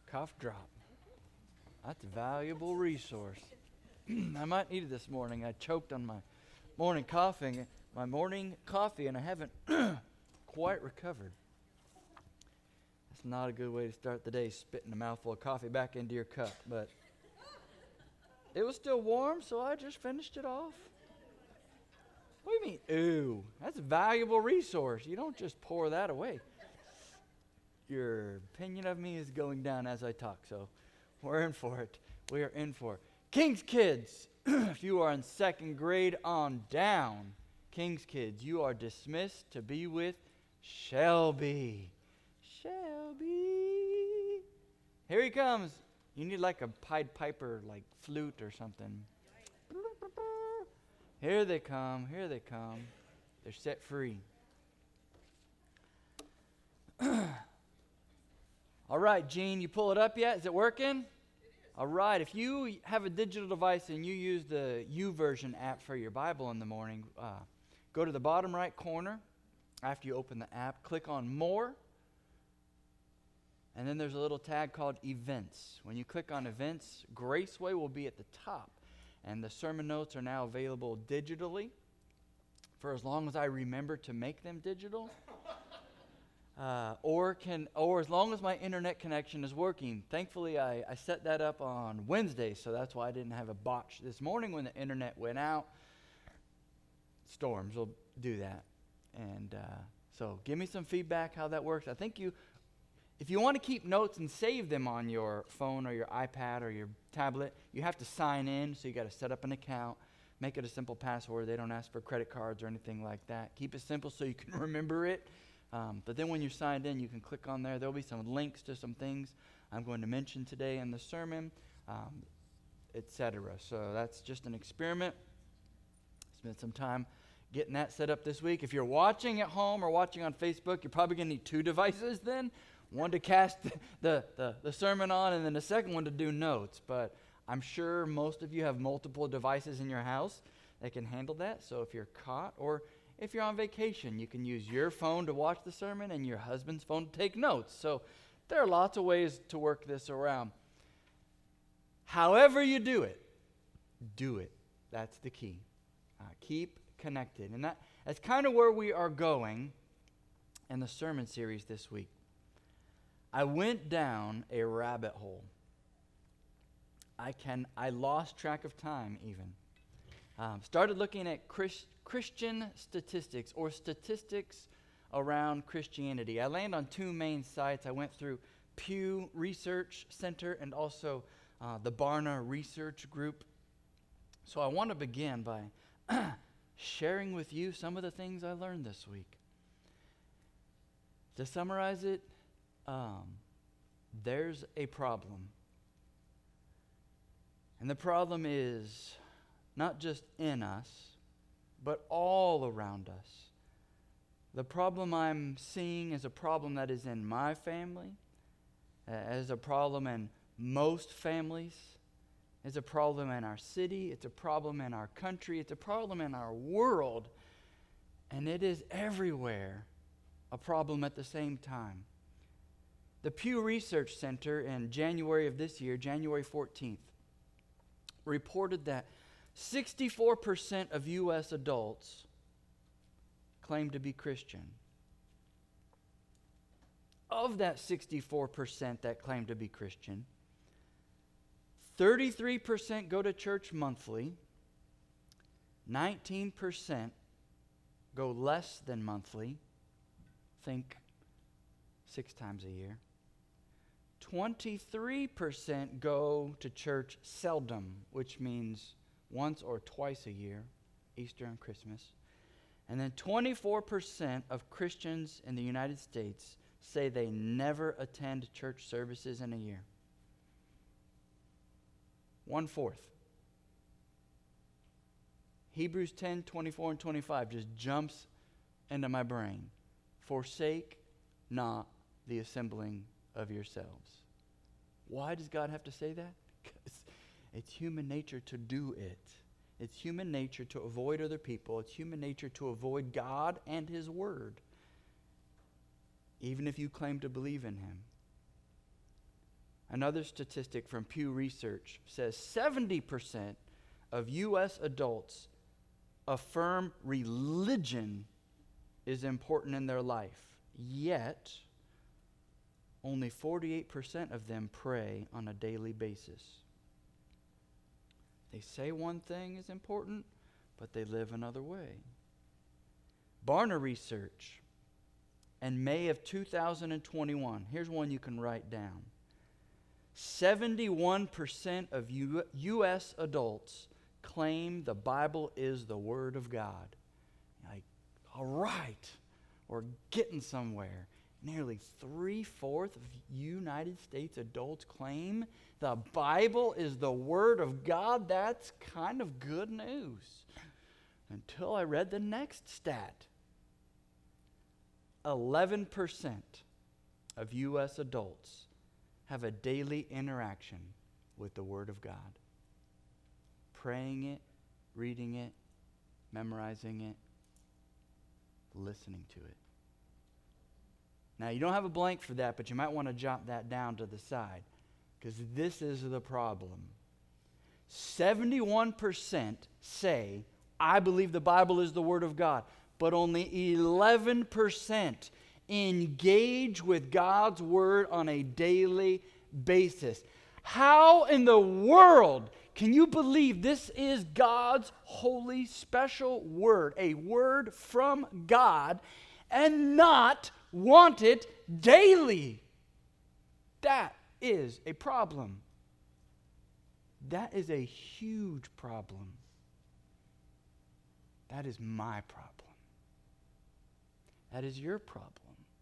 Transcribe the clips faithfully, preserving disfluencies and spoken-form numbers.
Cough drop. That's a valuable resource. I might need it this morning. I choked on my morning coughing, my morning coffee, and I haven't quite recovered. That's not a good way to start the day, spitting a mouthful of coffee back into your cup, but it was still warm, so I just finished it off. What do you mean, ooh? That's a valuable resource. You don't just pour that away. Your opinion of me is going down as I talk, so we're in for it. We are in for it. King's Kids, if you are in second grade on down, King's Kids, you are dismissed to be with Shelby. Shelby. Here he comes. You need like a Pied Piper, like flute or something. Here they come. Here they come. They're set free. All right, Gene, you pull it up yet? Is it working? All right, if you have a digital device and you use the YouVersion app for your Bible in the morning, uh, go to the bottom right corner after you open the app, click on More, and then there's a little tag called Events. When you click on Events, Graceway will be at the top, and the sermon notes are now available digitally for as long as I remember to make them digital. Uh, or can, or as long as my internet connection is working. Thankfully, I, I set that up on Wednesday, so that's why I didn't have a botch this morning when the internet went out. Storms will do that. And uh, so give me some feedback how that works. I think you, if you want to keep notes and save them on your phone or your iPad or your tablet, you have to sign in, so you got to set up an account, make it a simple password. They don't ask for credit cards or anything like that. Keep it simple so you can remember it. Um, but then when you're signed in, you can click on there. There'll be some links to some things I'm going to mention today in the sermon, um, et cetera. So that's just an experiment. Spend some time getting that set up this week. If you're watching at home or watching on Facebook, you're probably going to need two devices then. One to cast the, the, the sermon on, and then the second one to do notes. But I'm sure most of you have multiple devices in your house that can handle that. So if you're caught, or if you're on vacation, you can use your phone to watch the sermon and your husband's phone to take notes. So there are lots of ways to work this around. However you do it, do it. That's the key. Uh, keep connected. And that, that's kind of where we are going in the sermon series this week. I went down a rabbit hole. I can. I lost track of time even. Um, started looking at Chris, Christian statistics or statistics around Christianity. I landed on two main sites. I went through Pew Research Center and also uh, the Barna Research Group. So I want to begin by sharing with you some of the things I learned this week. To summarize it, um, there's a problem. And the problem is not just in us, but all around us. The problem I'm seeing is a problem that is in my family, uh, is a problem in most families, is a problem in our city, it's a problem in our country, it's a problem in our world, and it is everywhere a problem at the same time. The Pew Research Center in January of this year, January fourteenth, reported that sixty-four percent of U S adults claim to be Christian. Of that sixty-four percent that claim to be Christian, thirty-three percent go to church monthly, nineteen percent go less than monthly, think six times a year, twenty-three percent go to church seldom, which means once or twice a year, Easter and Christmas. And then twenty-four percent of Christians in the United States say they never attend church services in a year. One-fourth. Hebrews ten, twenty-four and twenty-five just jumps into my brain. Forsake not the assembling of yourselves. Why does God have to say that? Because it's human nature to do it. It's human nature to avoid other people. It's human nature to avoid God and His Word, even if you claim to believe in Him. Another statistic from Pew Research says seventy percent of U S adults affirm religion is important in their life, yet only forty-eight percent of them pray on a daily basis. They say one thing is important, but they live another way. Barna Research in May of two thousand twenty-one, here's one you can write down. seventy-one percent of U- U.S. adults claim the Bible is the Word of God. Like, all right, we're getting somewhere. Nearly three-fourths of United States adults claim the Bible is the Word of God. That's kind of good news. Until I read the next stat. eleven percent of U S adults have a daily interaction with the Word of God. Praying it, reading it, memorizing it, listening to it. Now, you don't have a blank for that, but you might want to jot that down to the side, because this is the problem. seventy-one percent say, I believe the Bible is the Word of God, but only eleven percent engage with God's Word on a daily basis. How in the world can you believe this is God's holy, special Word, a Word from God, and not want it daily? That is a problem. That is a huge problem. That is my problem. That is your problem.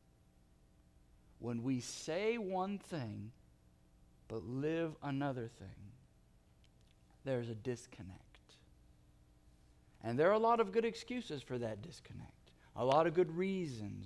When we say one thing, but live another thing, there's a disconnect. And there are a lot of good excuses for that disconnect. A lot of good reasons.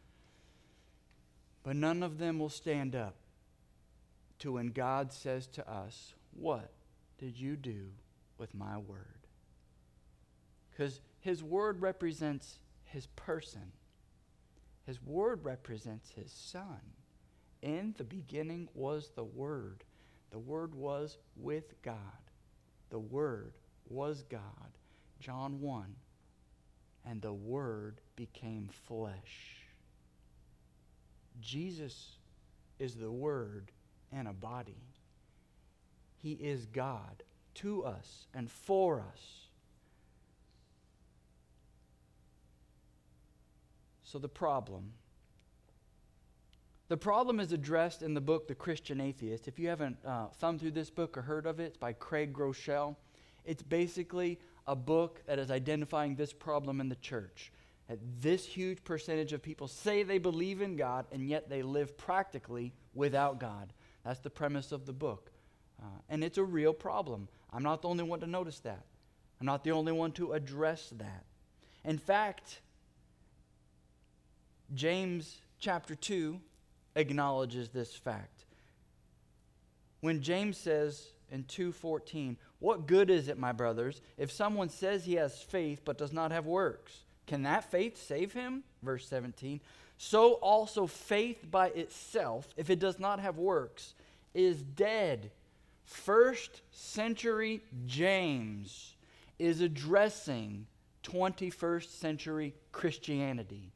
But none of them will stand up to when God says to us, what did you do with my word? Because his word represents his person. His word represents his Son. In the beginning was the Word. The Word was with God. The Word was God. John one. And the Word became flesh. Jesus is the Word in a body. He is God to us and for us. So the problem. The problem is addressed in the book, The Christian Atheist. If you haven't uh, thumbed through this book or heard of it, it's by Craig Groeschel. It's basically a book that is identifying this problem in the church. That this huge percentage of people say they believe in God, and yet they live practically without God. That's the premise of the book. Uh, and it's a real problem. I'm not the only one to notice that. I'm not the only one to address that. In fact, James chapter two acknowledges this fact. When James says in two fourteen, what good is it, my brothers, if someone says he has faith but does not have works? Can that faith save him? Verse seventeen, so also faith by itself, if it does not have works, is dead. First century James is addressing twenty-first century Christianity.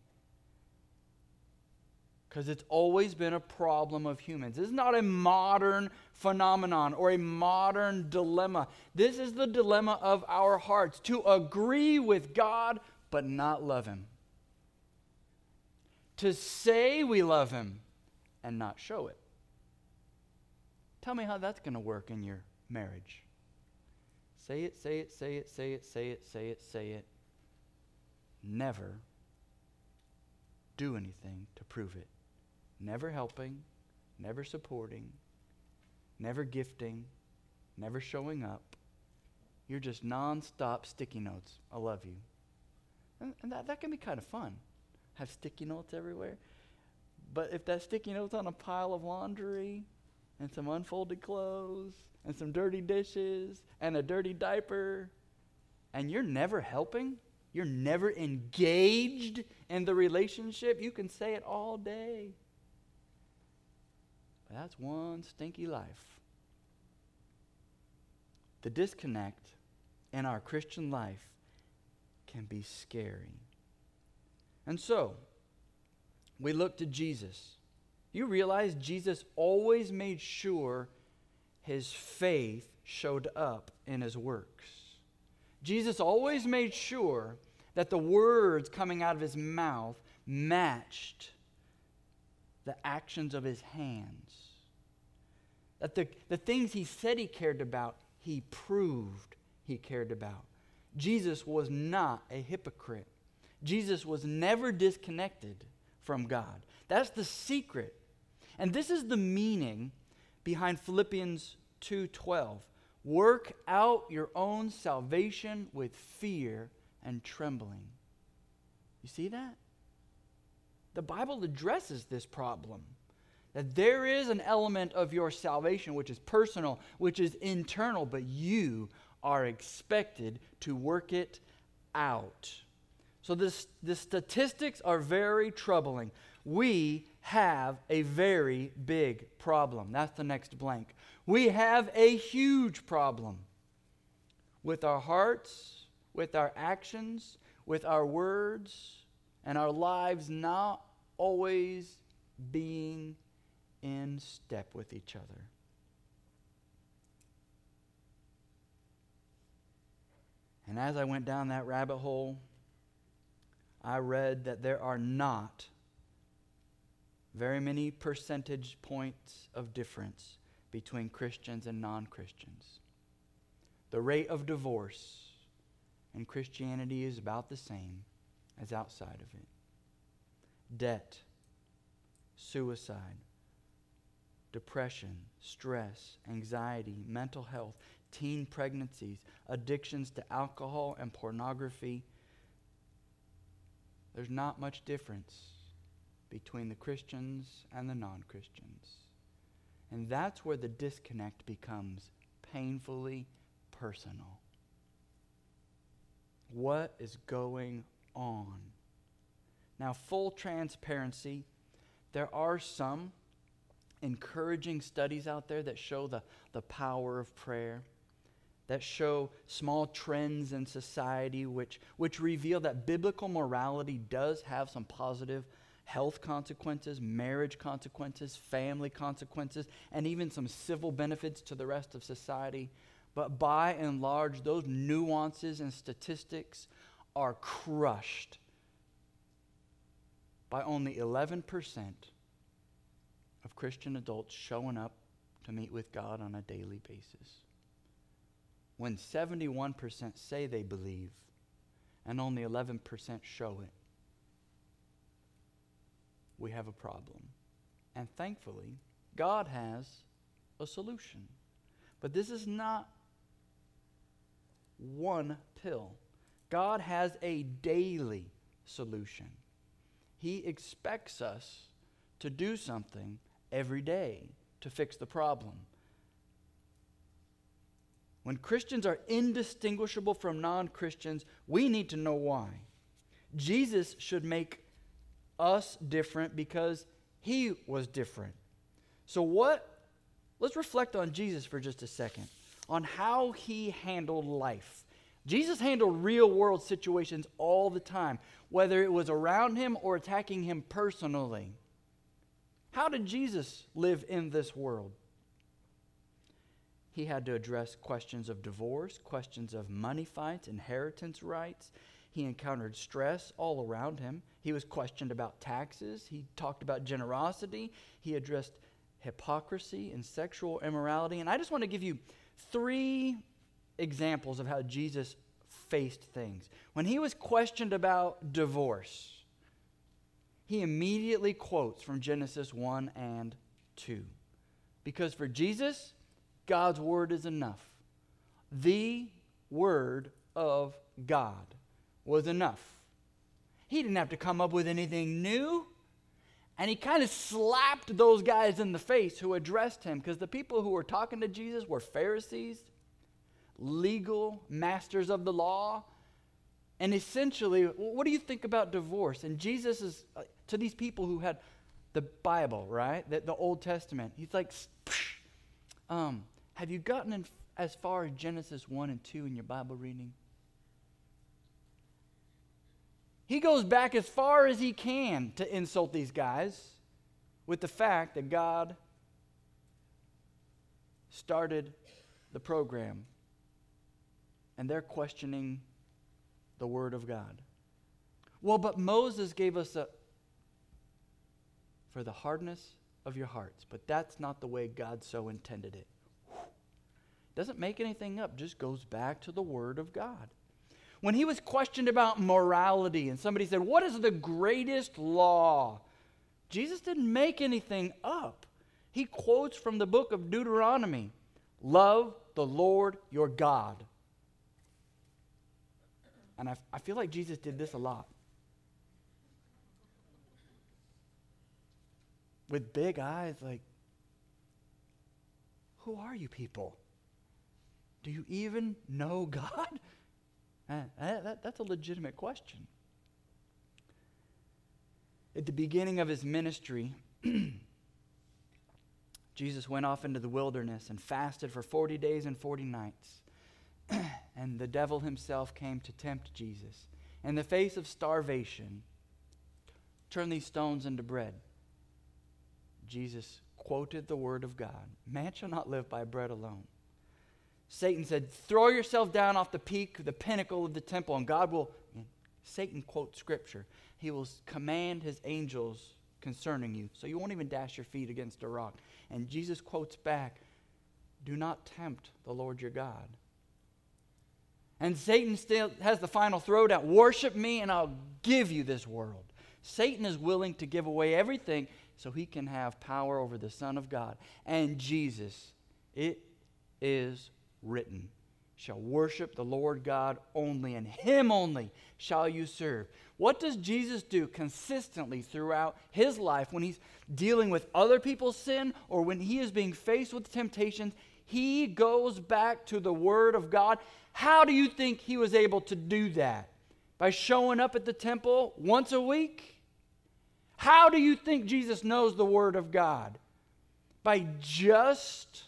Because it's always been a problem of humans. This is not a modern phenomenon or a modern dilemma. This is the dilemma of our hearts, to agree with God but not love Him. To say we love Him and not show it. Tell me how that's going to work in your marriage. Say it, say it, say it, say it, say it, say it, say it. Never do anything to prove it. Never helping, never supporting, never gifting, never showing up. You're just nonstop sticky notes. I love you. And, and that, that can be kind of fun. Have sticky notes everywhere. But if that sticky note's on a pile of laundry and some unfolded clothes and some dirty dishes and a dirty diaper, and you're never helping, you're never engaged in the relationship, you can say it all day. That's one stinky life. The disconnect in our Christian life can be scary. And so, we look to Jesus. You realize Jesus always made sure his faith showed up in his works. Jesus always made sure that the words coming out of his mouth matched the actions of his hands. That the, the things he said he cared about, he proved he cared about. Jesus was not a hypocrite. Jesus was never disconnected from God. That's the secret. And this is the meaning behind Philippians two twelve. Work out your own salvation with fear and trembling. You see that? The Bible addresses this problem. That there is an element of your salvation which is personal, which is internal, but you are expected to work it out. So this, the statistics are very troubling. We have a very big problem. That's the next blank. We have a huge problem with our hearts, with our actions, with our words, and our lives not always being in step with each other. And as I went down that rabbit hole, I read that there are not very many percentage points of difference between Christians and non-Christians. The rate of divorce in Christianity is about the same as outside of it. Debt, suicide, depression, stress, anxiety, mental health, teen pregnancies, addictions to alcohol and pornography. There's not much difference between the Christians and the non-Christians. And that's where the disconnect becomes painfully personal. What is going on? Now, full transparency, there are some encouraging studies out there that show the, the power of prayer, that show small trends in society which, which reveal that biblical morality does have some positive health consequences, marriage consequences, family consequences, and even some civil benefits to the rest of society. But by and large, those nuances and statistics are crushed by only eleven percent of Christian adults showing up to meet with God on a daily basis. When seventy-one percent say they believe and only eleven percent show it, we have a problem. And thankfully, God has a solution. But this is not one pill. God has a daily solution. He expects us to do something every day to fix the problem. When Christians are indistinguishable from non-Christians, we need to know why. Jesus should make us different because he was different. So what? Let's reflect on Jesus for just a second, on how he handled life. Jesus handled real-world situations all the time, whether it was around him or attacking him personally. How did Jesus live in this world? He had to address questions of divorce, questions of money fights, inheritance rights. He encountered stress all around him. He was questioned about taxes. He talked about generosity. He addressed hypocrisy and sexual immorality. And I just want to give you three examples of how Jesus faced things. When he was questioned about divorce, he immediately quotes from Genesis one and two. Because for Jesus, God's word is enough. The word of God was enough. He didn't have to come up with anything new. And he kind of slapped those guys in the face who addressed him, because the people who were talking to Jesus were Pharisees, legal masters of the law. And essentially, what do you think about divorce? And Jesus is, uh, to these people who had the Bible, right? The, the Old Testament. He's like, um, have you gotten in, as far as Genesis one and two in your Bible reading? He goes back as far as he can to insult these guys with the fact that God started the program and they're questioning the Word of God. Well, but Moses gave us a for the hardness of your hearts, but that's not the way God so intended it. Doesn't make anything up, just goes back to the Word of God. When he was questioned about morality and somebody said, what is the greatest law? Jesus didn't make anything up. He quotes from the book of Deuteronomy, love the Lord your God. And I, I feel like Jesus did this a lot. With big eyes, like, who are you people? Do you even know God? Uh, that, that's a legitimate question. At the beginning of his ministry, Jesus went off into the wilderness and fasted for forty days and forty nights. And the devil himself came to tempt Jesus. In the face of starvation, turn these stones into bread. Jesus quoted the word of God. Man shall not live by bread alone. Satan said, throw yourself down off the peak, the pinnacle of the temple, and God will, Satan quotes scripture, he will command his angels concerning you, so you won't even dash your feet against a rock. And Jesus quotes back, do not tempt the Lord your God. And Satan still has the final throwdown. Worship me and I'll give you this world. Satan is willing to give away everything so he can have power over the Son of God. And Jesus, it is written, shall worship the Lord God only, and him only shall you serve. What does Jesus do consistently throughout his life when he's dealing with other people's sin or when he is being faced with temptations? He goes back to the Word of God. How do you think he was able to do that? By showing up at the temple once a week? How do you think Jesus knows the Word of God? By just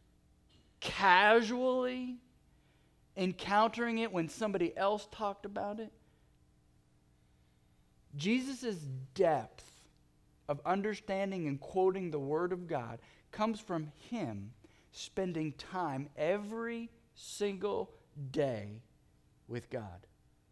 casually encountering it when somebody else talked about it? Jesus' depth of understanding and quoting the Word of God comes from him spending time every single day with God.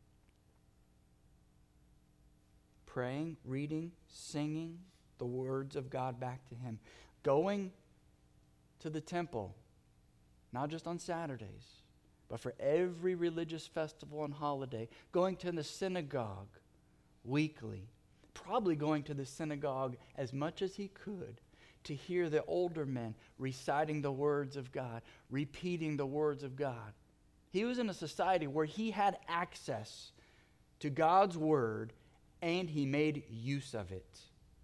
Praying, reading, singing the words of God back to him. Going to the temple, not just on Saturdays, but for every religious festival and holiday. Going to the synagogue weekly. Probably going to the synagogue as much as he could to hear the older men reciting the words of God, repeating the words of God. He was in a society where he had access to God's word and he made use of it.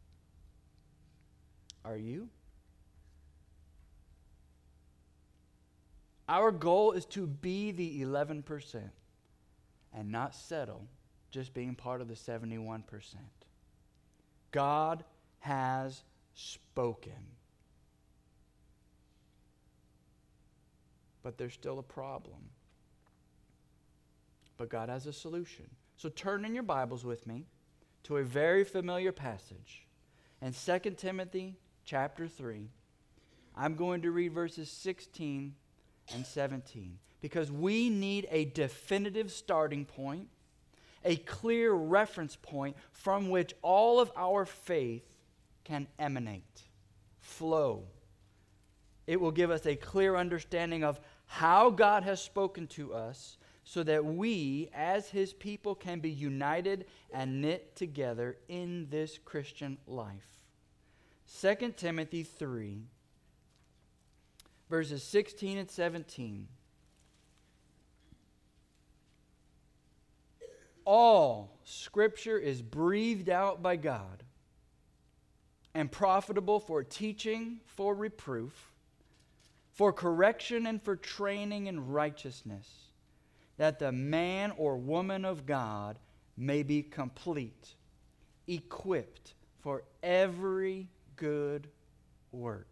Are you? Our goal is to be the eleven percent and not settle just being part of the seventy-one percent. God has spoken. But there's still a problem. But God has a solution. So turn in your Bibles with me to a very familiar passage. In Second Timothy chapter three, I'm going to read verses sixteen and seventeen. Because we need a definitive starting point, a clear reference point from which all of our faith can emanate, flow. It will give us a clear understanding of how God has spoken to us so that we, as his people, can be united and knit together in this Christian life. Second Timothy three, verses sixteen and seventeen. All Scripture is breathed out by God and profitable for teaching, for reproof, for correction, and for training in righteousness, that the man or woman of God may be complete, equipped for every good work.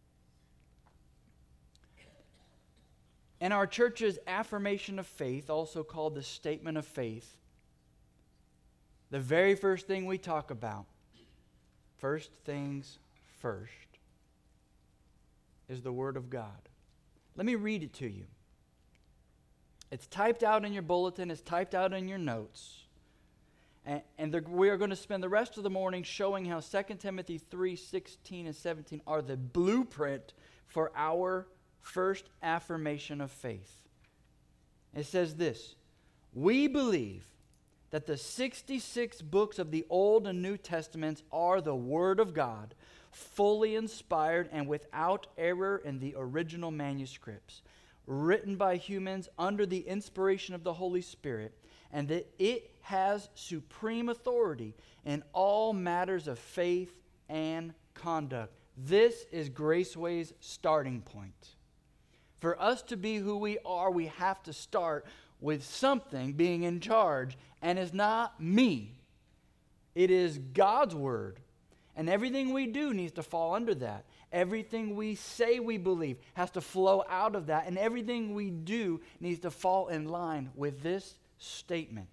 And our church's affirmation of faith, also called the statement of faith, the very first thing we talk about, first things first, is the Word of God. Let me read it to you. It's typed out in your bulletin. It's typed out in your notes. And, and the, we are going to spend the rest of the morning showing how Second Timothy three sixteen and seventeen are the blueprint for our first affirmation of faith. It says this: we believe that the sixty-six books of the Old and New Testaments are the Word of God, fully inspired and without error in the original manuscripts, written by humans under the inspiration of the Holy Spirit, and that it has supreme authority in all matters of faith and conduct. This is Graceway's starting point. For us to be who we are, we have to start with something being in charge, and it's not me. It is God's Word. And everything we do needs to fall under that. Everything we say we believe has to flow out of that. And everything we do needs to fall in line with this statement.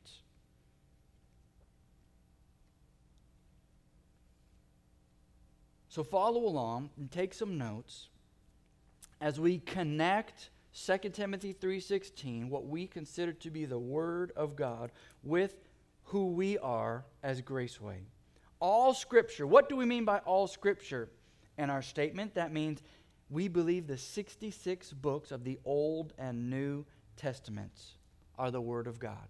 So follow along and take some notes as we connect Second Timothy three sixteen, what we consider to be the Word of God, with who we are as Graceway. All Scripture. What do we mean by all Scripture? In our statement, that means we believe the sixty-six books of the Old and New Testaments are the Word of God.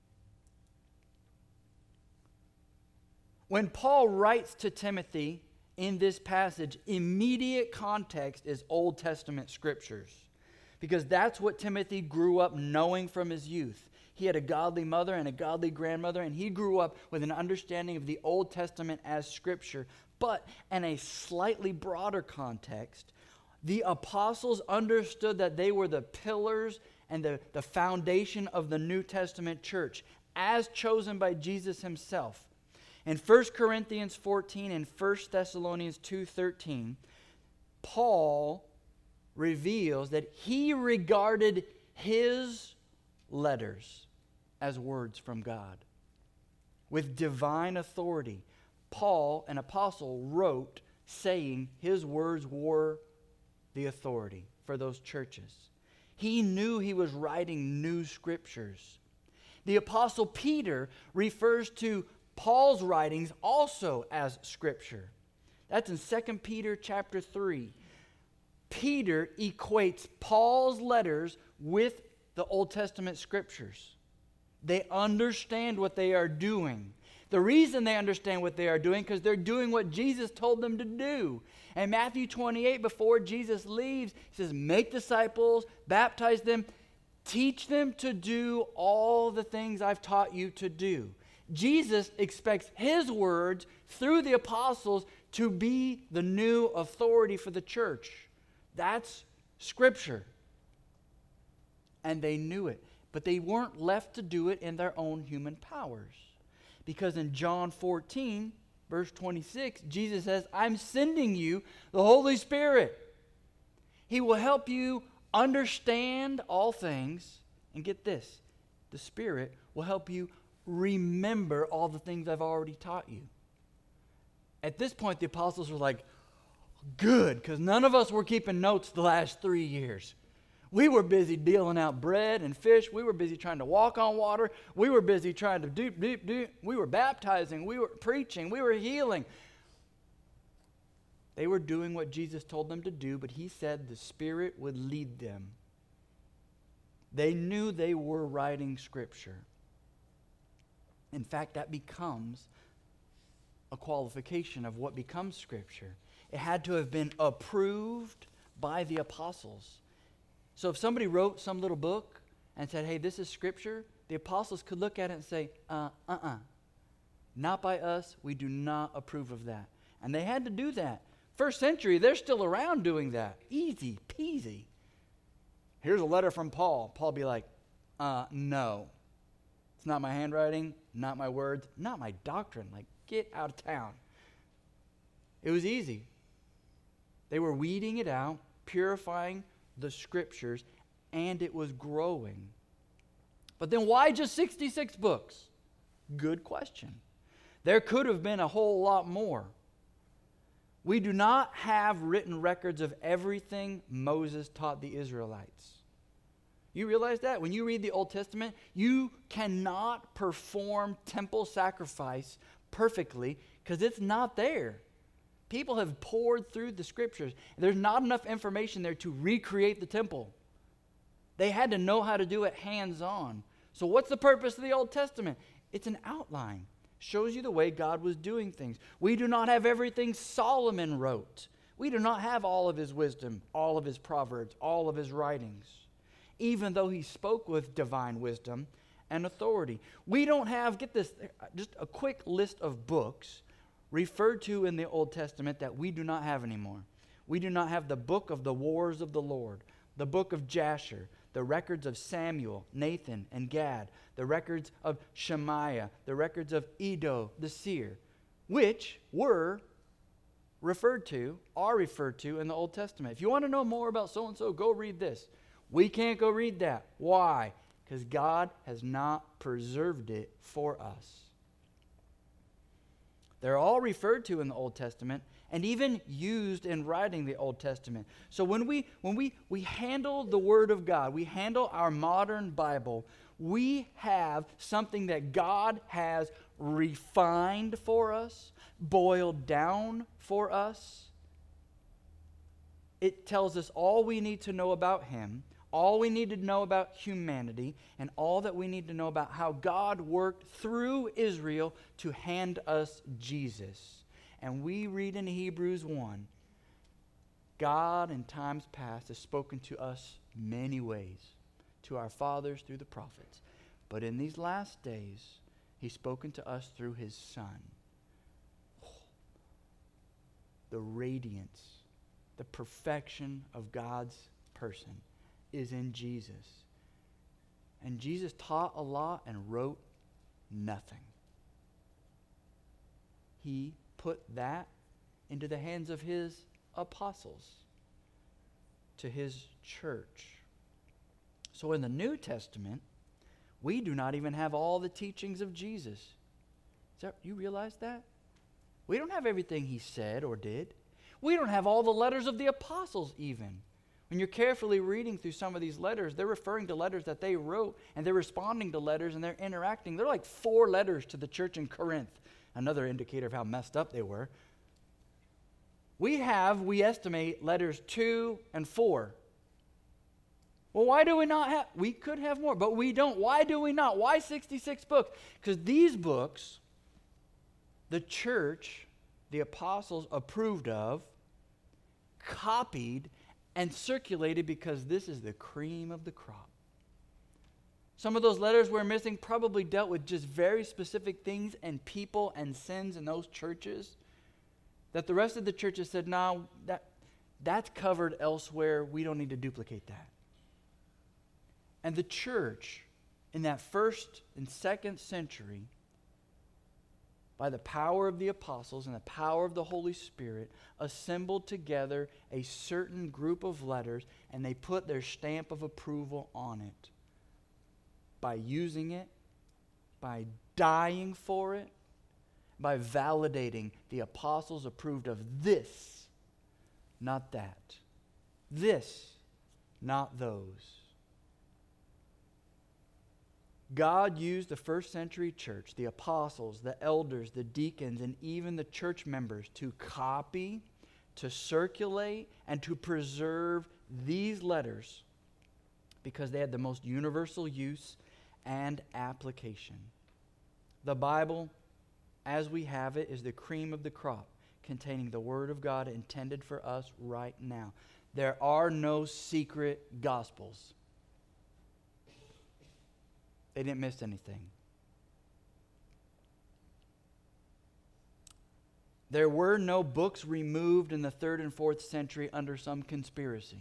When Paul writes to Timothy in this passage, immediate context is Old Testament Scriptures, because that's what Timothy grew up knowing from his youth. He had a godly mother and a godly grandmother, and he grew up with an understanding of the Old Testament as Scripture. But in a slightly broader context, the apostles understood that they were the pillars and the, the foundation of the New Testament church, as chosen by Jesus himself. In First Corinthians fourteen and First Thessalonians two thirteen, Paul reveals that he regarded his letters as words from God. With divine authority, Paul, an apostle, wrote saying his words were the authority for those churches. He knew he was writing new scriptures. The apostle Peter refers to Paul's writings also as scripture. That's in Second Peter chapter three. Peter equates Paul's letters with the Old Testament scriptures. They understand what they are doing. The reason they understand what they are doing, because they're doing what Jesus told them to do. In Matthew twenty-eight, before Jesus leaves, he says, make disciples, baptize them, teach them to do all the things I've taught you to do. Jesus expects his words through the apostles to be the new authority for the church. That's Scripture. And they knew it. But they weren't left to do it in their own human powers. Because in John fourteen, verse twenty-six, Jesus says, I'm sending you the Holy Spirit. He will help you understand all things. And get this, the Spirit will help you remember all the things I've already taught you. At this point, the apostles were like, good, because none of us were keeping notes the last three years. We were busy dealing out bread and fish. We were busy trying to walk on water. We were busy trying to do, do, do. We were baptizing. We were preaching. We were healing. They were doing what Jesus told them to do, but he said the Spirit would lead them. They knew they were writing Scripture. In fact, that becomes a qualification of what becomes Scripture. It had to have been approved by the apostles. So if somebody wrote some little book and said, hey, this is Scripture, the apostles could look at it and say, uh, uh-uh. Not by us. We do not approve of that. And they had to do that. First century, they're still around doing that. Easy peasy. Here's a letter from Paul. Paul be like, uh, no. It's not my handwriting, not my words, not my doctrine. Like, get out of town. It was easy. They were weeding it out, purifying the Scriptures, and it was growing. But then why just sixty-six books? Good question. There could have been a whole lot more. We do not have written records of everything Moses taught the Israelites. You realize that? When you read the Old Testament, you cannot perform temple sacrifice perfectly because it's not there. People have poured through the Scriptures. There's not enough information there to recreate the temple. They had to know how to do it hands-on. So what's the purpose of the Old Testament? It's an outline. Shows you the way God was doing things. We do not have everything Solomon wrote. We do not have all of his wisdom, all of his proverbs, all of his writings, even though he spoke with divine wisdom and authority. We don't have, get this, just a quick list of books referred to in the Old Testament that we do not have anymore. We do not have the book of the wars of the Lord, the book of Jasher, the records of Samuel, Nathan, and Gad, the records of Shemaiah, the records of Iddo the seer, which were referred to, are referred to in the Old Testament. If you want to know more about so-and-so, go read this. We can't go read that. Why? Because God has not preserved it for us. They're all referred to in the Old Testament and even used in writing the Old Testament. So when we when we we handle the Word of God, we handle our modern Bible, we have something that God has refined for us, boiled down for us. It tells us all we need to know about Him, all we need to know about humanity, and all that we need to know about how God worked through Israel to hand us Jesus. And we read in Hebrews one, God in times past has spoken to us many ways, to our fathers through the prophets. But in these last days, He's spoken to us through His Son. The radiance, the perfection of God's person is in Jesus. And Jesus taught a lot and wrote nothing. He put that into the hands of His apostles, to His church. So in the New Testament, we do not even have all the teachings of Jesus. Is that, you realize that? We don't have everything He said or did. We don't have all the letters of the apostles even. When you're carefully reading through some of these letters, they're referring to letters that they wrote, and they're responding to letters, and they're interacting. They're like four letters to the church in Corinth. Another indicator of how messed up they were. We have, we estimate, letters two and four. Well, why do we not have, we could have more, but we don't. Why do we not? Why sixty-six books? Because these books, the church, the apostles approved of, copied, and circulated because this is the cream of the crop. Some of those letters we're missing probably dealt with just very specific things and people and sins in those churches that the rest of the churches said, no, that, that's covered elsewhere. We don't need to duplicate that. And the church in that first and second century, by the power of the apostles and the power of the Holy Spirit, assembled together a certain group of letters, and they put their stamp of approval on it. By using it, by dying for it, by validating the apostles approved of this, not that. This, not those. God used the first century church, the apostles, the elders, the deacons, and even the church members to copy, to circulate, and to preserve these letters because they had the most universal use and application. The Bible, as we have it, is the cream of the crop, containing the Word of God intended for us right now. There are no secret gospels. They didn't miss anything. There were no books removed in the third and fourth century under some conspiracy.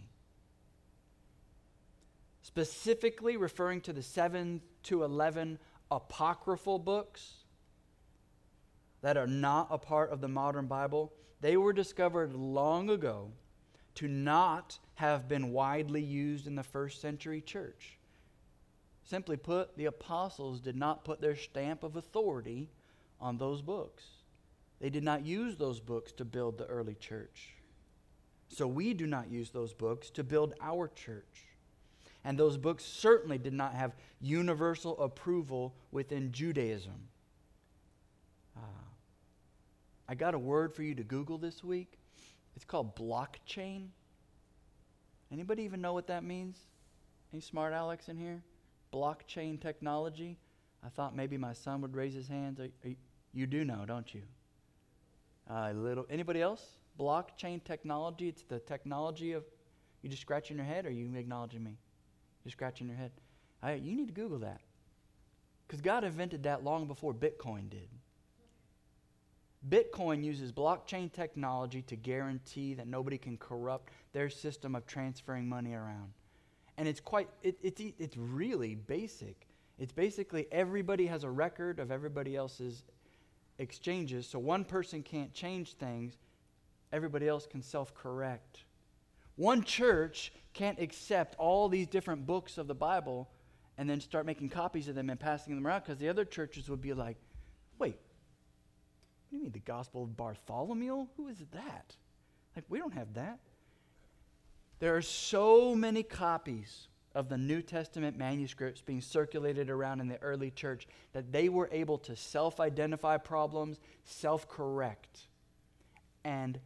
Specifically referring to the seven to eleven apocryphal books that are not a part of the modern Bible, They were discovered long ago to not have been widely used in the first century church. Simply put, the apostles did not put their stamp of authority on those books. They did not use those books to build the early church. So we do not use those books to build our church. And those books certainly did not have universal approval within Judaism. Uh, I got a word for you to Google this week. It's called blockchain. Anybody even know what that means? Any smart Alex in here? Blockchain technology. I thought maybe my son would raise his hands. Are, are, you do know, don't you? Uh, little. Anybody else? Blockchain technology. It's the technology of. You just scratching your head, or are you acknowledging me? You're scratching your head. I, you need to Google that, because God invented that long before Bitcoin did. Bitcoin uses blockchain technology to guarantee that nobody can corrupt their system of transferring money around. And it's quite, it, it's it's really basic. It's basically everybody has a record of everybody else's exchanges, so one person can't change things, everybody else can self-correct. One church can't accept all these different books of the Bible and then start making copies of them and passing them around, because the other churches would be like, wait, what do you mean the Gospel of Bartholomew? Who is that? Like, we don't have that. There are so many copies of the New Testament manuscripts being circulated around in the early church that they were able to self-identify problems, self-correct, and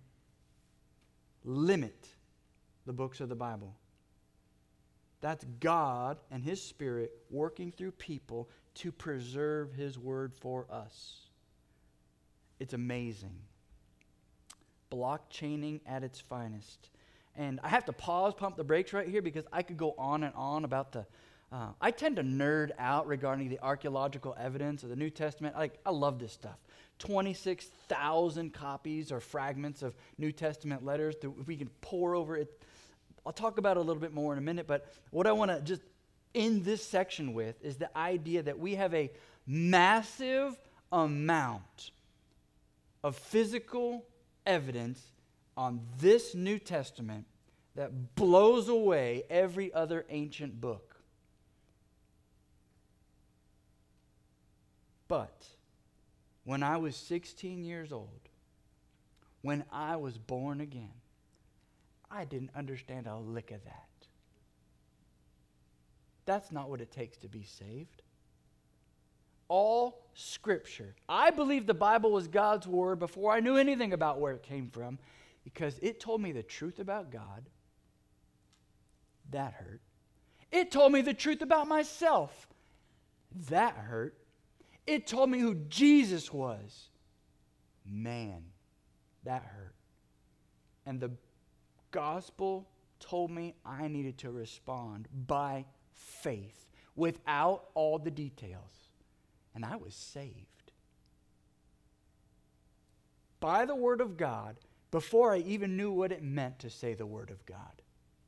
limit the books of the Bible. That's God and His Spirit working through people to preserve His Word for us. It's amazing. Blockchaining at its finest. And I have to pause, pump the brakes right here, because I could go on and on about the... Uh, I tend to nerd out regarding the archaeological evidence of the New Testament. Like, I love this stuff. twenty-six thousand copies or fragments of New Testament letters that we can pour over it. I'll talk about it a little bit more in a minute, but what I want to just end this section with is the idea that we have a massive amount of physical evidence on this New Testament that blows away every other ancient book. But when I was sixteen years old, when I was born again, I didn't understand a lick of that. That's not what it takes to be saved. All Scripture. I believed the Bible was God's Word before I knew anything about where it came from, because it told me the truth about God. That hurt. It told me the truth about myself. That hurt. It told me who Jesus was. Man, that hurt. And the gospel told me I needed to respond by faith without all the details. And I was saved by the Word of God before I even knew what it meant to say the Word of God.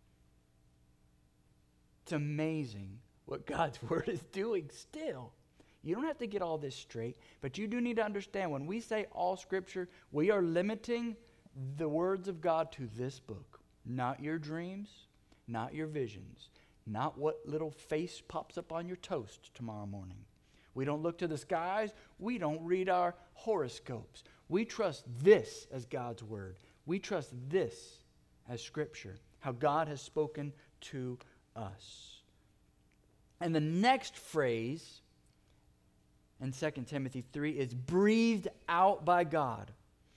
It's amazing what God's Word is doing still. You don't have to get all this straight, but you do need to understand when we say all Scripture, we are limiting the words of God to this book. Not your dreams, not your visions, not what little face pops up on your toast tomorrow morning. We don't look to the skies. We don't read our horoscopes. We trust this as God's Word. We trust this as Scripture, how God has spoken to us. And the next phrase in Second Timothy three is breathed out by God.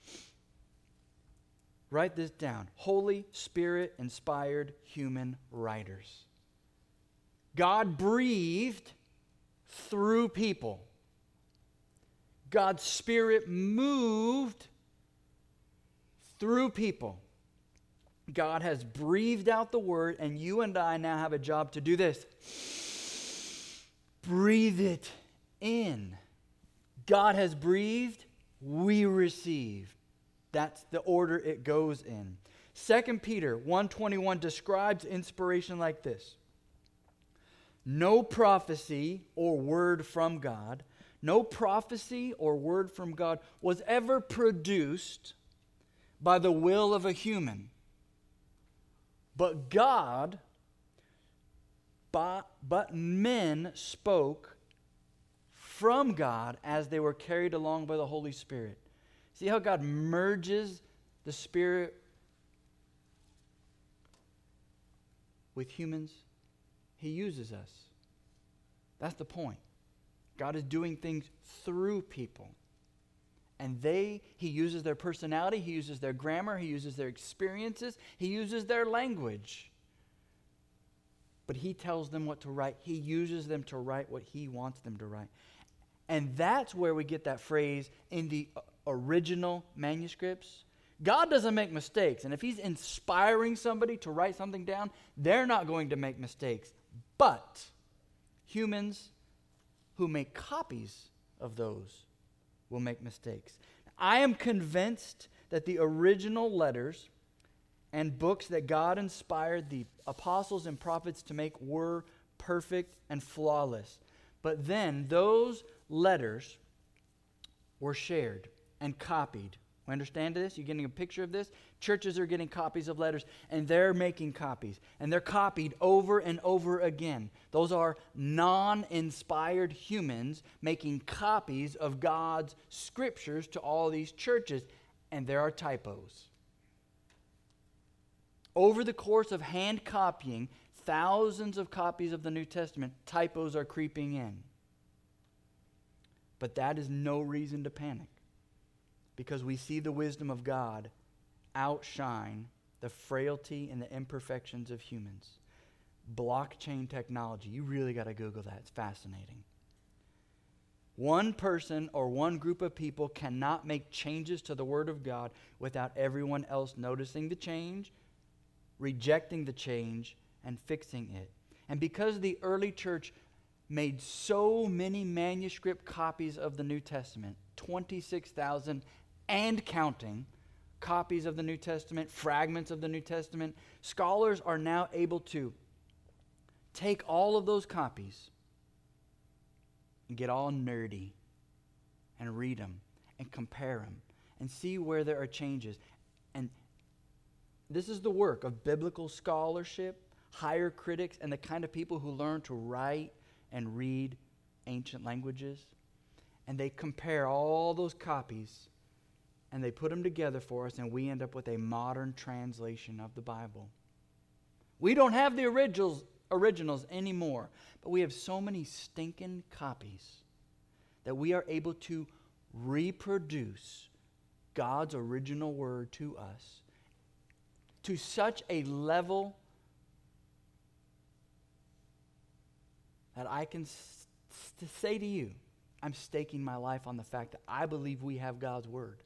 Write this down. Holy Spirit-inspired human writers. God breathed through people. God's Spirit moved through people. God has breathed out the Word, and you and I now have a job to do this. Breathe it in. God has breathed, we receive. That's the order it goes in. Second Peter one twenty-one describes inspiration like this. No prophecy or word from God, no prophecy or word from God was ever produced by the will of a human. But God, but, but men spoke from God as they were carried along by the Holy Spirit. See how God merges the Spirit with humans? He uses us. That's the point. God is doing things through people. And they, He uses their personality, He uses their grammar, He uses their experiences, He uses their language. But He tells them what to write. He uses them to write what He wants them to write. And that's where we get that phrase in the original manuscripts. God doesn't make mistakes. And if He's inspiring somebody to write something down, they're not going to make mistakes. But humans who make copies of those will make mistakes. I am convinced that the original letters and books that God inspired the apostles and prophets to make were perfect and flawless. But then those letters were shared and copied. We understand this? You're getting a picture of this? Churches are getting copies of letters, and they're making copies. And they're copied over and over again. Those are non-inspired humans making copies of God's scriptures to all these churches. And there are typos. Over the course of hand copying thousands of copies of the New Testament, typos are creeping in. But that is no reason to panic, because we see the wisdom of God outshine the frailty and the imperfections of humans. Blockchain technology, you really got to Google that. It's fascinating. One person or one group of people cannot make changes to the Word of God without everyone else noticing the change, rejecting the change, and fixing it. And because the early church made so many manuscript copies of the New Testament, twenty-six thousand and counting copies of the New Testament, fragments of the New Testament, scholars are now able to take all of those copies and get all nerdy and read them and compare them and see where there are changes. And this is the work of biblical scholarship, higher critics, and the kind of people who learn to write and read ancient languages. And they compare all those copies and they put them together for us, and we end up with a modern translation of the Bible. We don't have the originals, originals anymore, but we have so many stinking copies that we are able to reproduce God's original word to us to such a level that I can s- s- say to you, I'm staking my life on the fact that I believe we have God's word.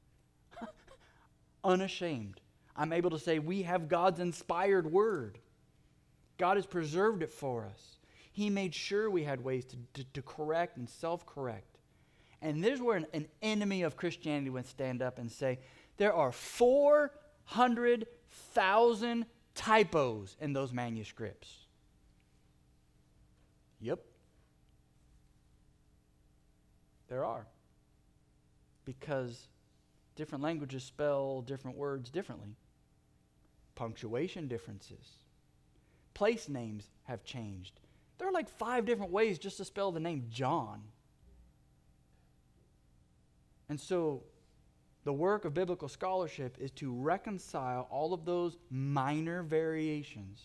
Unashamed. I'm able to say we have God's inspired word. God has preserved it for us. He made sure we had ways to, to, to correct and self-correct. And there's where an, an enemy of Christianity would stand up and say, there are four hundred thousand typos in those manuscripts. Yep. There are. Because different languages spell different words differently. Punctuation differences. Place names have changed. There are like five different ways just to spell the name John. And so the work of biblical scholarship is to reconcile all of those minor variations.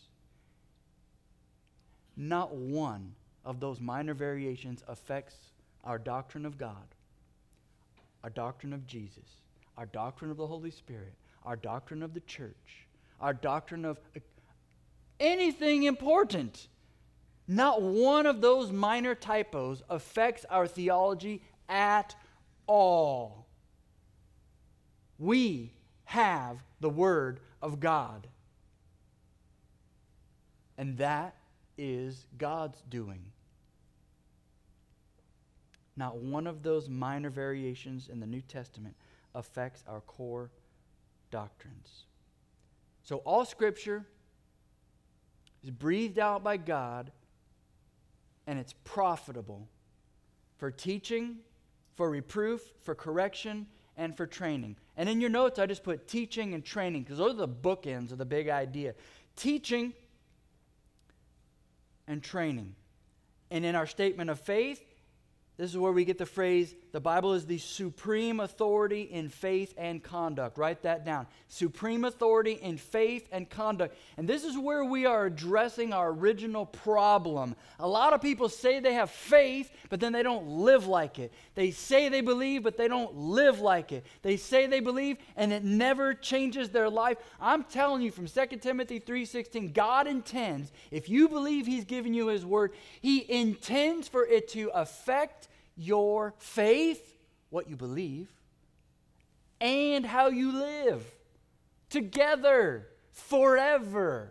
Not one of those minor variations affects our doctrine of God, our doctrine of Jesus, our doctrine of the Holy Spirit, our doctrine of the church, our doctrine of anything important. Not one of those minor typos affects our theology at all. We have the Word of God. And that is God's doing. Not one of those minor variations in the New Testament affects our core doctrines. So all Scripture is breathed out by God, and it's profitable for teaching, for reproof, for correction, and for training. And in your notes, I just put teaching and training because those are the bookends of the big idea. Teaching and training. And in our statement of faith, this is where we get the phrase, the Bible is the supreme authority in faith and conduct. Write that down. Supreme authority in faith and conduct. And this is where we are addressing our original problem. A lot of people say they have faith, but then they don't live like it. They say they believe, but they don't live like it. They say they believe, and it never changes their life. I'm telling you from Second Timothy three sixteen, God intends, if you believe He's given you His word, He intends for it to affect your faith, what you believe, and how you live together forever.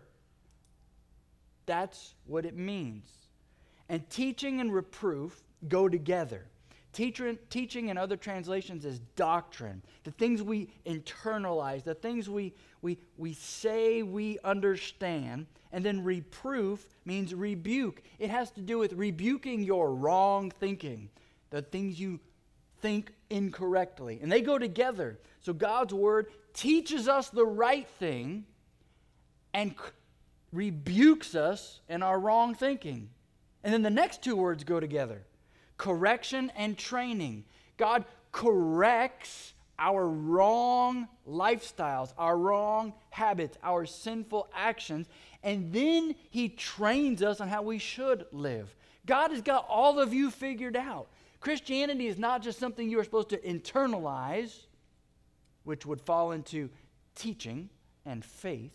That's what it means. And teaching and reproof go together. Teacher, teaching in other translations is doctrine. The things we internalize, the things we, we, we say we understand. And then reproof means rebuke. It has to do with rebuking your wrong thinking. The things you think incorrectly. And they go together. So God's word teaches us the right thing and c- rebukes us in our wrong thinking. And then the next two words go together. Correction and training. God corrects our wrong lifestyles, our wrong habits, our sinful actions, and then He trains us on how we should live. God has got all of you figured out. Christianity is not just something you are supposed to internalize, which would fall into teaching and faith.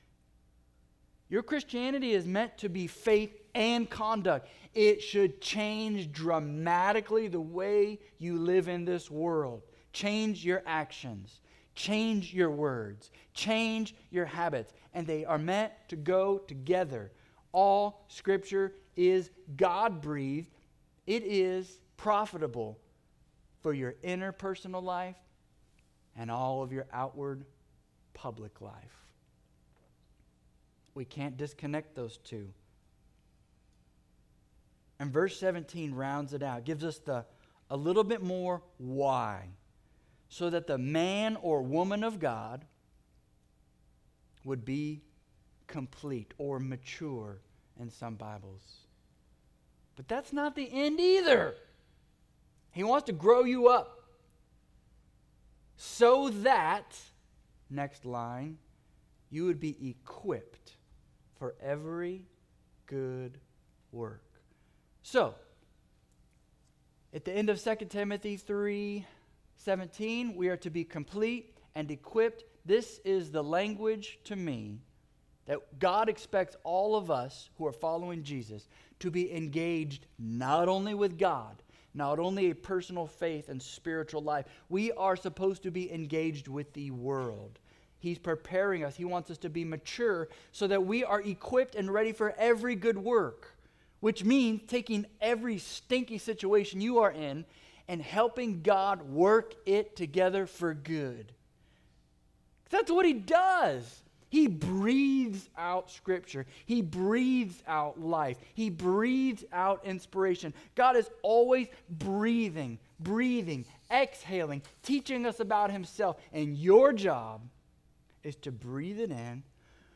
Your Christianity is meant to be faith and conduct. It should change dramatically the way you live in this world. Change your actions. Change your words. Change your habits. And they are meant to go together. All Scripture is God-breathed. It is profitable for your interpersonal life and all of your outward public life. We can't disconnect those two. And verse seventeen rounds it out, gives us the a little bit more why. So that the man or woman of God would be complete or mature in some Bibles. But that's not the end either. He wants to grow you up so that, next line, you would be equipped for every good work. So, at the end of Second Timothy three seventeen, we are to be complete and equipped. This is the language to me that God expects all of us who are following Jesus to be engaged not only with God, not only a personal faith and spiritual life. We are supposed to be engaged with the world. He's preparing us. He wants us to be mature so that we are equipped and ready for every good work, which means taking every stinky situation you are in and helping God work it together for good. That's what He does. He breathes out Scripture. He breathes out life. He breathes out inspiration. God is always breathing, breathing, exhaling, teaching us about Himself. And your job is to breathe it in,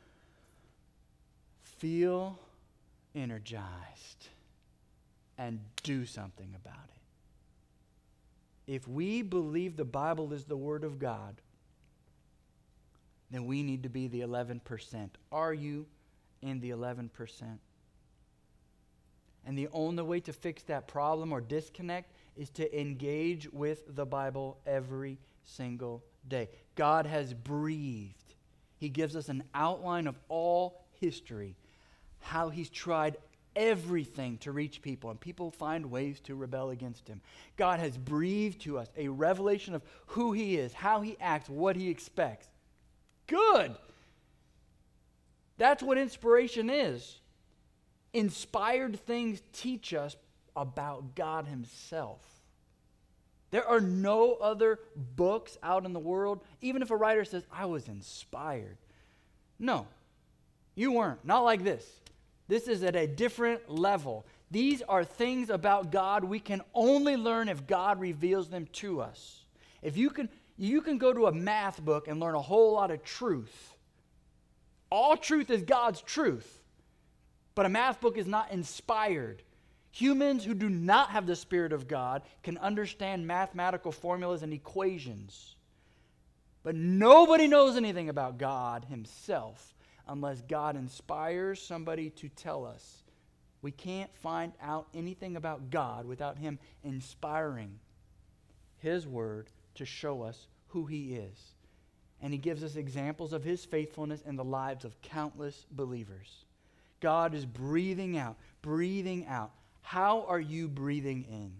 feel energized, and do something about it. If we believe the Bible is the Word of God, then we need to be the eleven percent. Are you in the eleven percent? And the only way to fix that problem or disconnect is to engage with the Bible every single day. God has breathed. He gives us an outline of all history, how He's tried everything to reach people, and people find ways to rebel against Him. God has breathed to us a revelation of who He is, how He acts, what He expects. Good. That's what inspiration is. Inspired things teach us about God Himself. There are no other books out in the world, even if a writer says, I was inspired. No, you weren't. Not like this. This is at a different level. These are things about God we can only learn if God reveals them to us. If you can, You can go to a math book and learn a whole lot of truth. All truth is God's truth. But a math book is not inspired. Humans who do not have the Spirit of God can understand mathematical formulas and equations. But nobody knows anything about God himself unless God inspires somebody to tell us. We can't find out anything about God without him inspiring his word to show us who he is. And he gives us examples of his faithfulness in the lives of countless believers. God is breathing out, breathing out. How are you breathing in?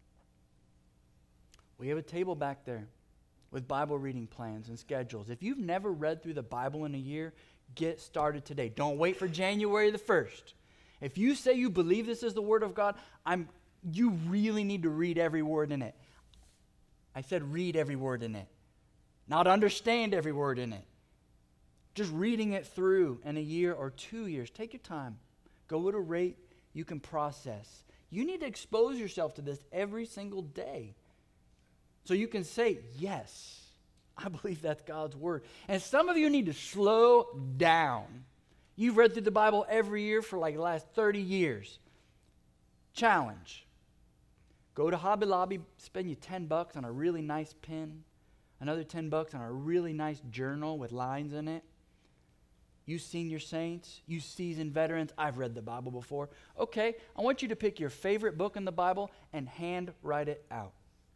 We have a table back there with Bible reading plans and schedules. If you've never read through the Bible in a year, get started today. Don't wait for January the first. If you say you believe this is the Word of God, I'm, you really need to read every word in it. I said read every word in it, not understand every word in it. Just reading it through in a year or two years. Take your time. Go at a rate you can process. You need to expose yourself to this every single day so you can say, yes, I believe that's God's Word. And some of you need to slow down. You've read through the Bible every year for like the last thirty years. Challenge. Go to Hobby Lobby, spend you ten bucks on a really nice pen, another ten bucks on a really nice journal with lines in it. You senior saints, you seasoned veterans, I've read the Bible before. Okay, I want you to pick your favorite book in the Bible and hand write it out.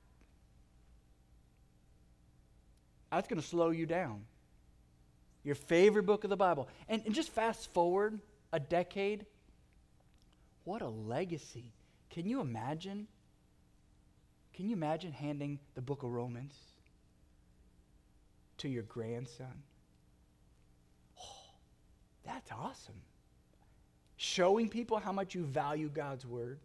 That's going to slow you down. Your favorite book of the Bible. And, and just fast forward a decade. What a legacy. Can you imagine? Can you imagine handing the book of Romans to your grandson? Oh, that's awesome. Showing people how much you value God's Word.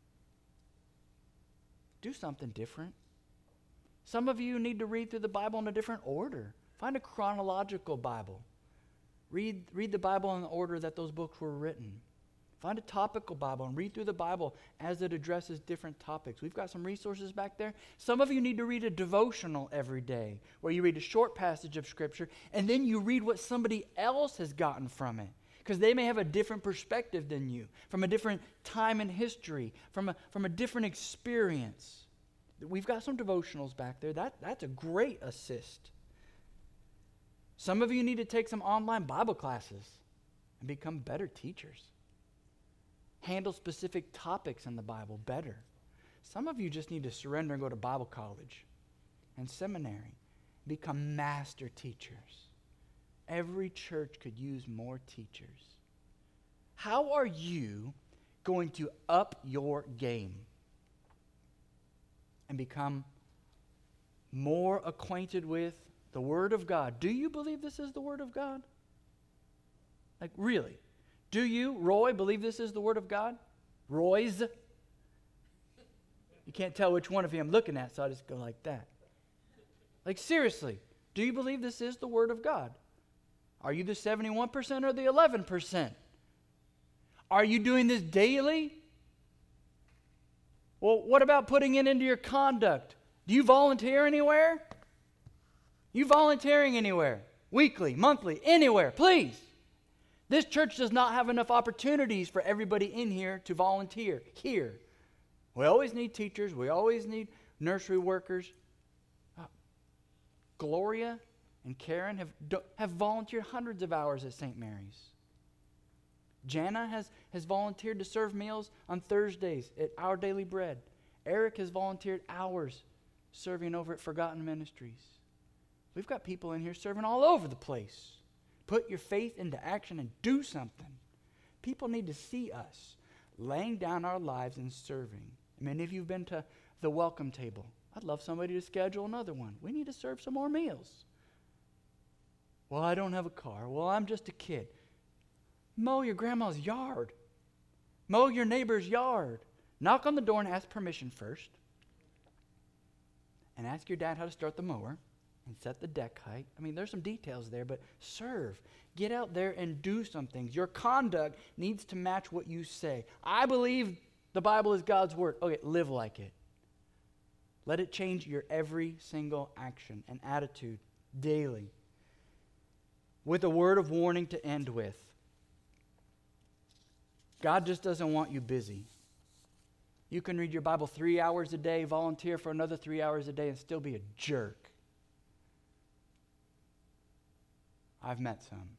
Do something different. Some of you need to read through the Bible in a different order. Find a chronological Bible. Read, read the Bible in the order that those books were written. Find a topical Bible and read through the Bible as it addresses different topics. We've got some resources back there. Some of you need to read a devotional every day where you read a short passage of Scripture and then you read what somebody else has gotten from it. Because they may have a different perspective than you, from a different time in history, from a, from a different experience. We've got some devotionals back there. That, that's a great assist. Some of you need to take some online Bible classes and become better teachers. Handle specific topics in the Bible better. Some of you just need to surrender and go to Bible college and seminary. Become master teachers. Every church could use more teachers. How are you going to up your game and become more acquainted with the Word of God? Do you believe this is the Word of God? Like, really? Do you, Roy, believe this is the Word of God? Roy's? You can't tell which one of you I'm looking at, so I just go like that. Like, seriously, do you believe this is the Word of God? Are you the seventy-one percent or the eleven percent? Are you doing this daily? Well, what about putting it into your conduct? Do you volunteer anywhere? You volunteering anywhere? Weekly, monthly, anywhere, please. This church does not have enough opportunities for everybody in here to volunteer here. We always need teachers. We always need nursery workers. Uh, Gloria and Karen have, do, have volunteered hundreds of hours at Saint Mary's. Jana has, has volunteered to serve meals on Thursdays at Our Daily Bread. Eric has volunteered hours serving over at Forgotten Ministries. We've got people in here serving all over the place. Put your faith into action and do something. People need to see us laying down our lives and serving. Many of you have been to the welcome table. I'd love somebody to schedule another one. We need to serve some more meals. Well, I don't have a car. Well, I'm just a kid. Mow your grandma's yard. Mow your neighbor's yard. Knock on the door and ask permission first. And ask your dad how to start the mower and set the deck height. I mean, there's some details there, but serve. Get out there and do some things. Your conduct needs to match what you say. I believe the Bible is God's Word. Okay, live like it. Let it change your every single action and attitude daily. With a word of warning to end with. God just doesn't want you busy. You can read your Bible three hours a day, volunteer for another three hours a day, and still be a jerk. I've met some.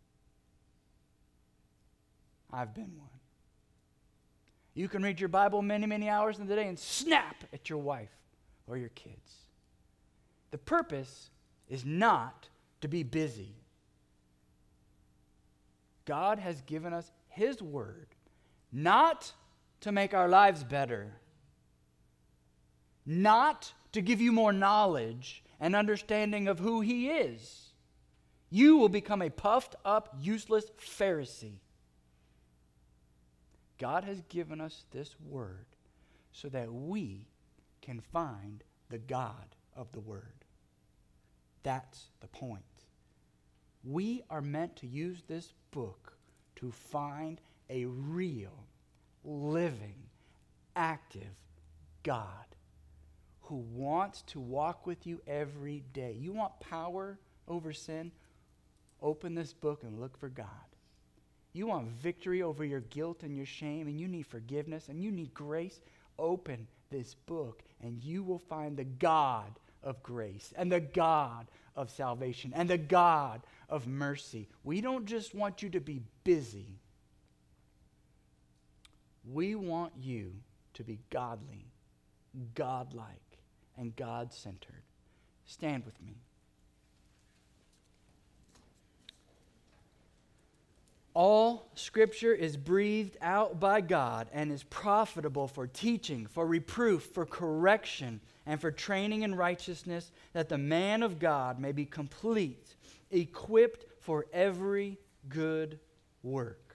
I've been one. You can read your Bible many, many hours in the day and snap at your wife or your kids. The purpose is not to be busy. God has given us His Word, not to make our lives better, not to give you more knowledge and understanding of who He is. You will become a puffed up, useless Pharisee. God has given us this Word so that we can find the God of the Word. That's the point. We are meant to use this book to find a real, living, active God who wants to walk with you every day. You want power over sin? Open this book and look for God. You want victory over your guilt and your shame, and you need forgiveness, and you need grace? Open this book, and you will find the God of grace, and the God of salvation, and the God of mercy. We don't just want you to be busy. We want you to be godly, godlike, and God-centered. Stand with me. All Scripture is breathed out by God and is profitable for teaching, for reproof, for correction, and for training in righteousness, that the man of God may be complete, equipped for every good work.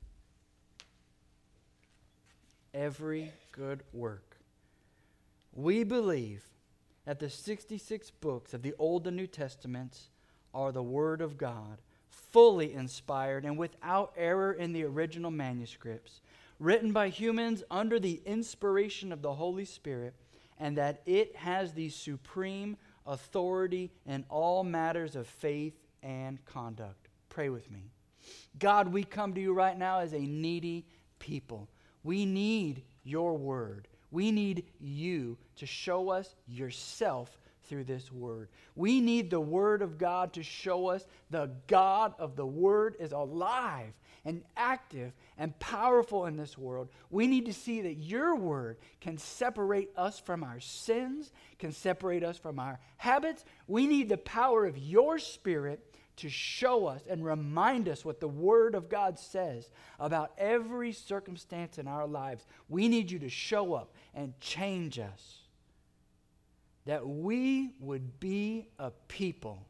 Every good work. We believe that the sixty-six books of the Old and New Testaments are the Word of God, fully inspired and without error in the original manuscripts, written by humans under the inspiration of the Holy Spirit, and that it has the supreme authority in all matters of faith and conduct. Pray with me. God, we come to you right now as a needy people. We need your word. We need you to show us yourself through this word. We need the word of God to show us the God of the word is alive and active and powerful in this world. We need to see that your word can separate us from our sins, can separate us from our habits. We need the power of your Spirit to show us and remind us what the Word of God says about every circumstance in our lives. We need you to show up and change us, that we would be a people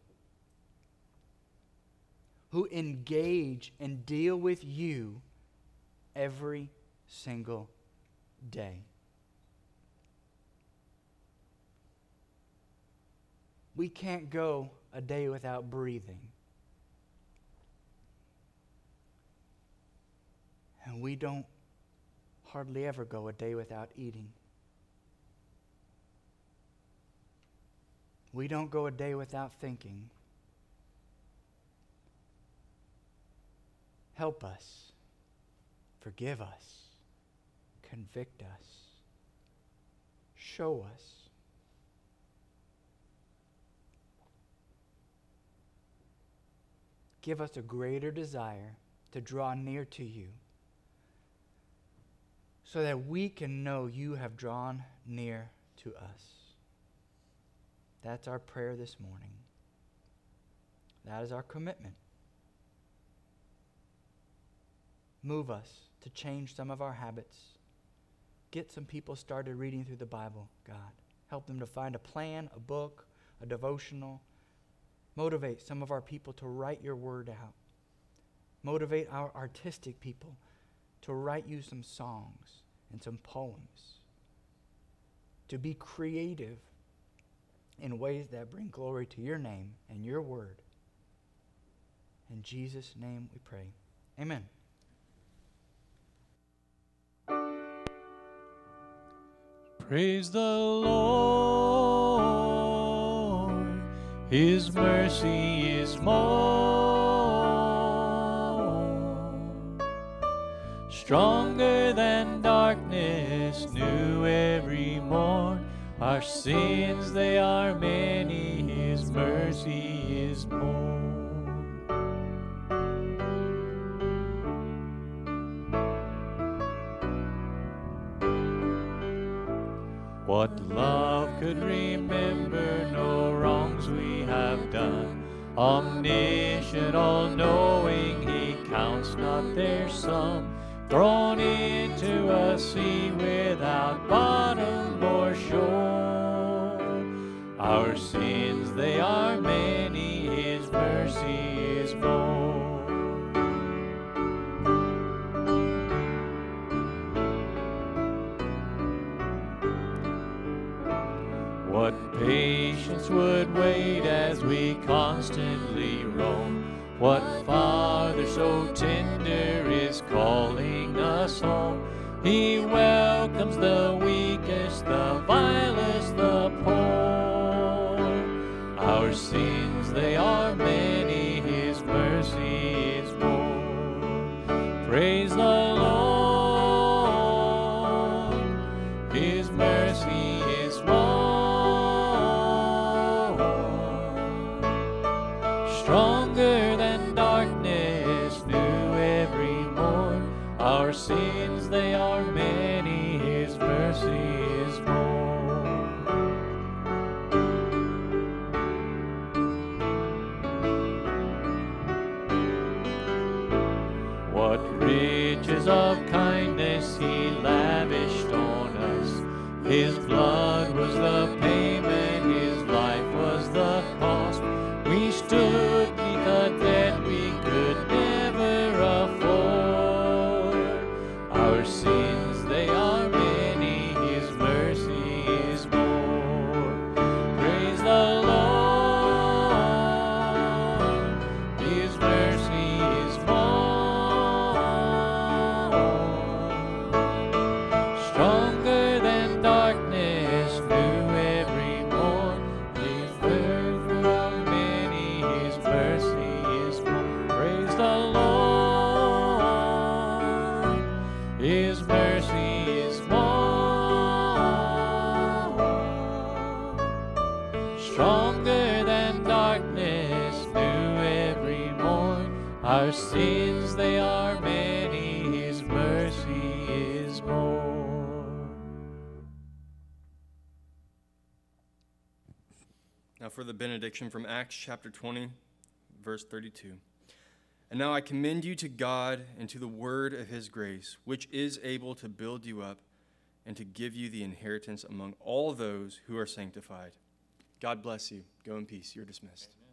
who engage and deal with you every single day. We can't go a day without breathing. And we don't hardly ever go a day without eating. We don't go a day without thinking. Help us. Forgive us. Convict us. Show us. Give us a greater desire to draw near to you, so that we can know you have drawn near to us. That's our prayer this morning. That is our commitment. Move us to change some of our habits. Get some people started reading through the Bible, God. Help them to find a plan, a book, a devotional. Motivate some of our people to write your word out. Motivate our artistic people to write you some songs and some poems. To be creative in ways that bring glory to your name and your word. In Jesus' name we pray. Amen. Praise the Lord. His mercy is more. Stronger than darkness, new every morn. Our sins, they are many, His mercy is more. What love could remember no wrongs we have done? Omniscient, all-knowing, He counts not their sum. Thrown into a sea without bottom or shore. Our sins, they are many, His mercy is more. What patience would wait as we constantly roam? What Father so tender is calling us home? He welcomes the weakest, the vilest, the poor. Our sins, they are many, His mercy is more. Praise the Lord, His mercy is more. Stronger than darkness, new every morn. Our sins, they are many, His mercy is more. What riches of kindness He lavished on us. His blood was the payment, His life was the cost. We stood beneath a debt we could never afford. Our sins, they are many, His mercy is more. Praise the Lord, His mercy is more. Stronger than darkness, new every morn. His mercy are many, His mercy is more. Praise the Lord, His mercy is more. Stronger than darkness, new every morn. Our sins, they are many, His mercy is more. Now for the benediction from Acts chapter twenty, verse thirty-two. And now I commend you to God and to the word of His grace, which is able to build you up and to give you the inheritance among all those who are sanctified. God bless you. Go in peace. You're dismissed.